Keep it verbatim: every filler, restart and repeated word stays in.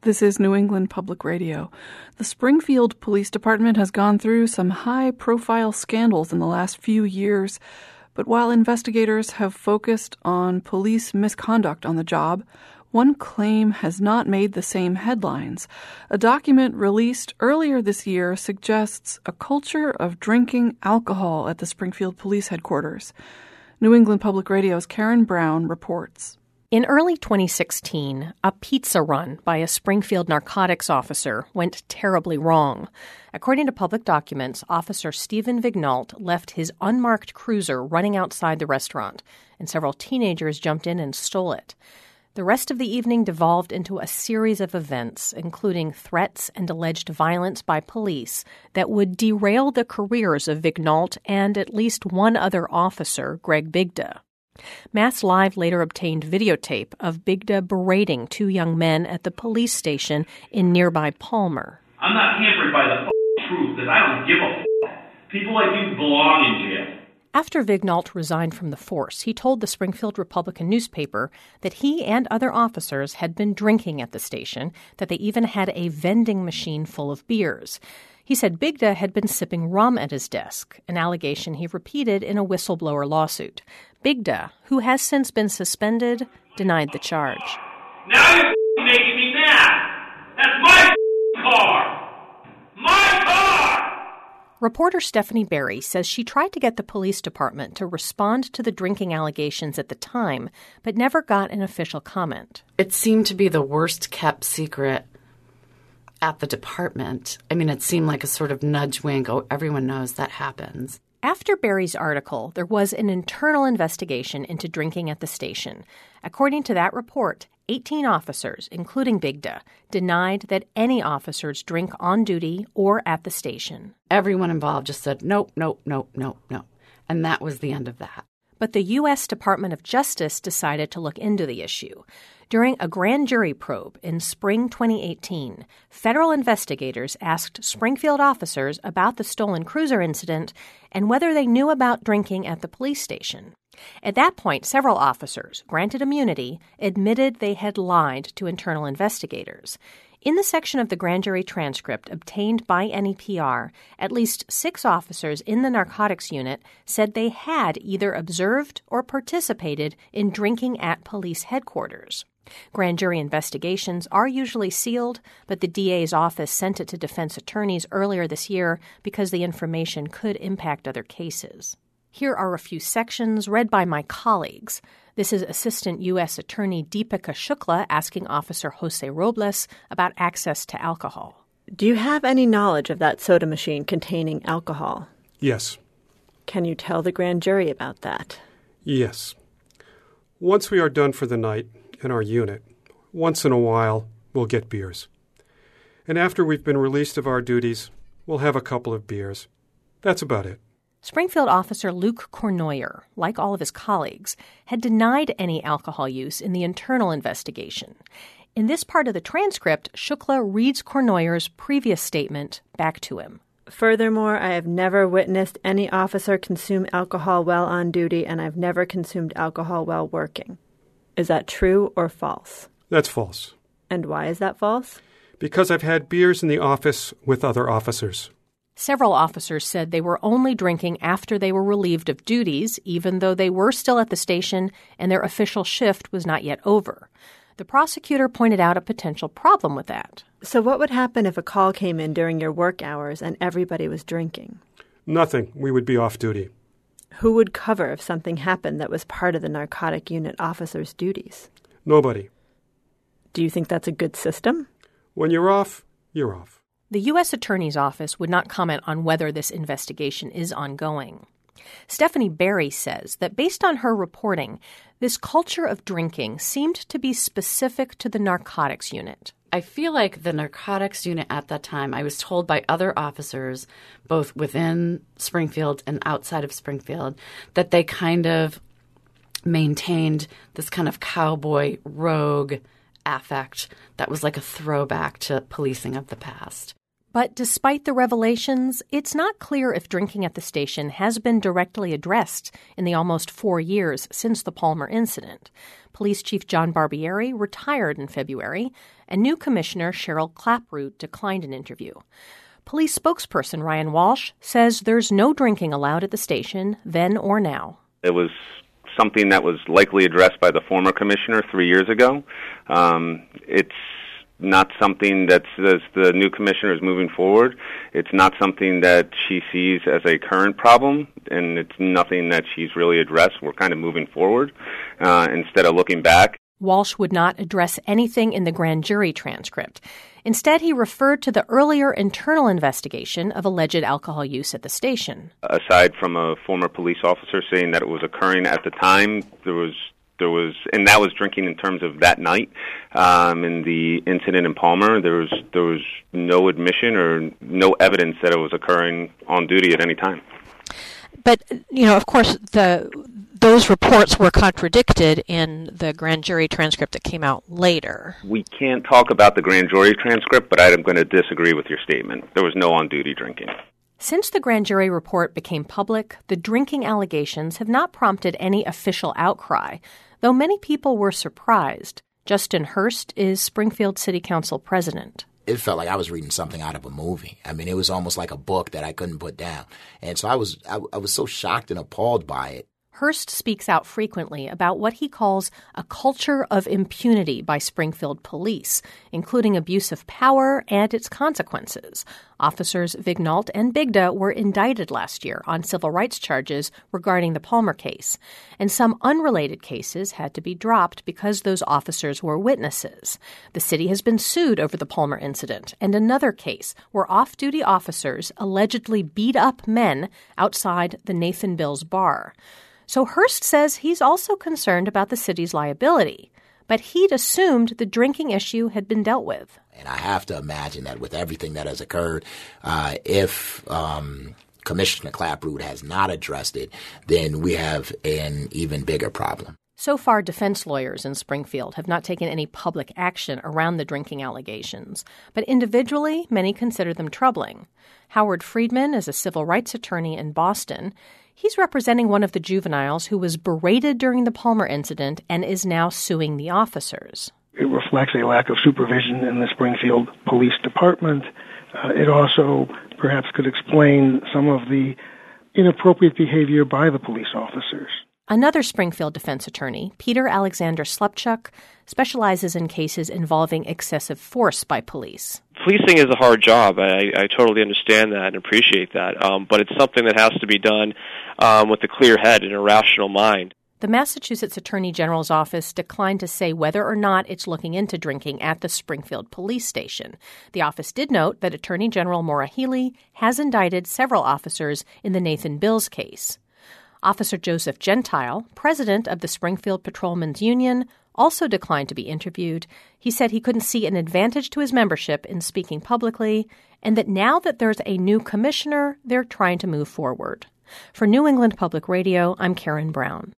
This is New England Public Radio. The Springfield Police Department has gone through some high-profile scandals in the last few years, but while investigators have focused on police misconduct on the job, one claim has not made the same headlines. A document released earlier this year suggests a culture of drinking alcohol at the Springfield Police Headquarters. New England Public Radio's Karen Brown reports. In early twenty sixteen, a pizza run by a Springfield narcotics officer went terribly wrong. According to public documents, Officer Stephen Vignault left his unmarked cruiser running outside the restaurant, and several teenagers jumped in and stole it. The rest of the evening devolved into a series of events, including threats and alleged violence by police that would derail the careers of Vignault and at least one other officer, Greg Bigda. Mass Live later obtained videotape of Bigda berating two young men at the police station in nearby Palmer. I'm not hampered by the f- truth that I don't give a f- People like you belong in jail. After Vignault resigned from the force, he told the Springfield Republican newspaper that he and other officers had been drinking at the station, that they even had a vending machine full of beers. He said Bigda had been sipping rum at his desk, an allegation he repeated in a whistleblower lawsuit. Bigda, who has since been suspended, denied the charge. Now you're making me mad. That's my car. My car! Reporter Stephanie Berry says she tried to get the police department to respond to the drinking allegations at the time, but never got an official comment. It seemed to be the worst-kept secret at the department. I mean, it seemed like a sort of nudge wink. Oh, everyone knows that happens. After Berry's article, there was an internal investigation into drinking at the station. According to that report, eighteen officers, including Bigda, denied that any officers drink on duty or at the station. Everyone involved just said, nope, nope, nope, nope, nope. And that was the end of that. But the U S Department of Justice decided to look into the issue. During a grand jury probe in spring twenty eighteen, federal investigators asked Springfield officers about the stolen cruiser incident and whether they knew about drinking at the police station. At that point, several officers, granted immunity, admitted they had lied to internal investigators. In the section of the grand jury transcript obtained by N E P R, at least six officers in the narcotics unit said they had either observed or participated in drinking at police headquarters. Grand jury investigations are usually sealed, but the D A's office sent it to defense attorneys earlier this year because the information could impact other cases. Here are a few sections read by my colleagues. This is Assistant U S Attorney Deepika Shukla asking Officer Jose Robles about access to alcohol. Do you have any knowledge of that soda machine containing alcohol? Yes. Can you tell the grand jury about that? Yes. Once we are done for the night in our unit, once in a while, we'll get beers. And after we've been released of our duties, we'll have a couple of beers. That's about it. Springfield officer Luke Cornoyer, like all of his colleagues, had denied any alcohol use in the internal investigation. In this part of the transcript, Shukla reads Cornoyer's previous statement back to him. Furthermore, I have never witnessed any officer consume alcohol while on duty, and I've never consumed alcohol while working. Is that true or false? That's false. And why is that false? Because I've had beers in the office with other officers. Several officers said they were only drinking after they were relieved of duties, even though they were still at the station and their official shift was not yet over. The prosecutor pointed out a potential problem with that. So what would happen if a call came in during your work hours and everybody was drinking? Nothing. We would be off duty. Who would cover if something happened that was part of the narcotic unit officer's duties? Nobody. Do you think that's a good system? When you're off, you're off. The U S Attorney's Office would not comment on whether this investigation is ongoing. Stephanie Berry says that based on her reporting, this culture of drinking seemed to be specific to the narcotics unit. I feel like the narcotics unit at that time, I was told by other officers, both within Springfield and outside of Springfield, that they kind of maintained this kind of cowboy rogue affect that was like a throwback to policing of the past. But despite the revelations, it's not clear if drinking at the station has been directly addressed in the almost four years since the Palmer incident. Police Chief John Barbieri retired in February, and new Commissioner Cheryl Clapproot declined an interview. Police spokesperson Ryan Walsh says there's no drinking allowed at the station then or now. It was something that was likely addressed by the former commissioner three years ago. Um, it's not something that, as the new commissioner is moving forward, it's not something that she sees as a current problem, and it's nothing that she's really addressed. We're kind of moving forward uh, instead of looking back. Walsh would not address anything in the grand jury transcript. Instead, he referred to the earlier internal investigation of alleged alcohol use at the station. Aside from a former police officer saying that it was occurring at the time, there was There was, and that was drinking in terms of that night. Um, in the incident in Palmer, there was there was no admission or no evidence that it was occurring on duty at any time. But you know, of course, the those reports were contradicted in the grand jury transcript that came out later. We can't talk about the grand jury transcript, but I'm going to disagree with your statement. There was no on-duty drinking. Since the grand jury report became public, the drinking allegations have not prompted any official outcry, though many people were surprised. Justin Hurst is Springfield City Council president. It felt like I was reading something out of a movie. I mean, it was almost like a book that I couldn't put down. And so I was I, I was so shocked and appalled by it. Hurst speaks out frequently about what he calls a culture of impunity by Springfield police, including abuse of power and its consequences. Officers Vignault and Bigda were indicted last year on civil rights charges regarding the Palmer case, and some unrelated cases had to be dropped because those officers were witnesses. The city has been sued over the Palmer incident and another case where off-duty officers allegedly beat up men outside the Nathan Bills bar. So Hurst says he's also concerned about the city's liability, but he'd assumed the drinking issue had been dealt with. And I have to imagine that with everything that has occurred, uh, if um, Commissioner Clapproot has not addressed it, then we have an even bigger problem. So far, defense lawyers in Springfield have not taken any public action around the drinking allegations, but individually, many consider them troubling. Howard Friedman is a civil rights attorney in Boston. He's representing one of the juveniles who was berated during the Palmer incident and is now suing the officers. It reflects a lack of supervision in the Springfield Police Department. Uh, it also perhaps could explain some of the inappropriate behavior by the police officers. Another Springfield defense attorney, Peter Alexander Slepchuk, specializes in cases involving excessive force by police. Policing is a hard job. I, I totally understand that and appreciate that. Um, but it's something that has to be done um, with a clear head and a rational mind. The Massachusetts Attorney General's office declined to say whether or not it's looking into drinking at the Springfield police station. The office did note that Attorney General Maura Healey has indicted several officers in the Nathan Bills case. Officer Joseph Gentile, president of the Springfield Patrolmen's Union, also declined to be interviewed. He said he couldn't see an advantage to his membership in speaking publicly, and that now that there's a new commissioner, they're trying to move forward. For New England Public Radio, I'm Karen Brown.